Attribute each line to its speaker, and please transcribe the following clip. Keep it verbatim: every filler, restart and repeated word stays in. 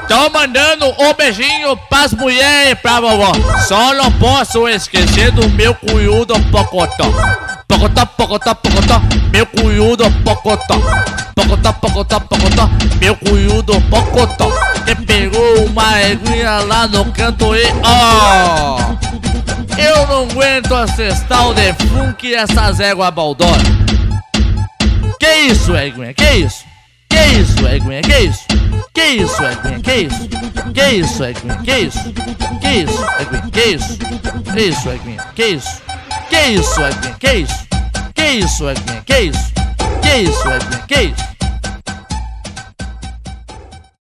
Speaker 1: Tô mandando um beijinho pras mulheres e pra vovó. Só não posso esquecer do meu cunhudo Pocotó. Pocotó, pocotó, pocotó, meu cunhudo Pocotó. Pocotó, pocotó, pocotó, meu cunhudo Pocotó. Que pegou uma eguinha lá no canto e ó, oh, eu não aguento assestar o de funk e essas éguas baldonas. Que isso, eguinha, que isso? Que isso, eguinha, que isso? Que isso, eguinha, que isso? Que isso, eguinha, que isso? Que isso, eguinha, que isso? Que isso, eguinha, que isso? Que isso, eguinha, que isso? Que isso, eguinha, que isso? Que isso, eguinha, que isso?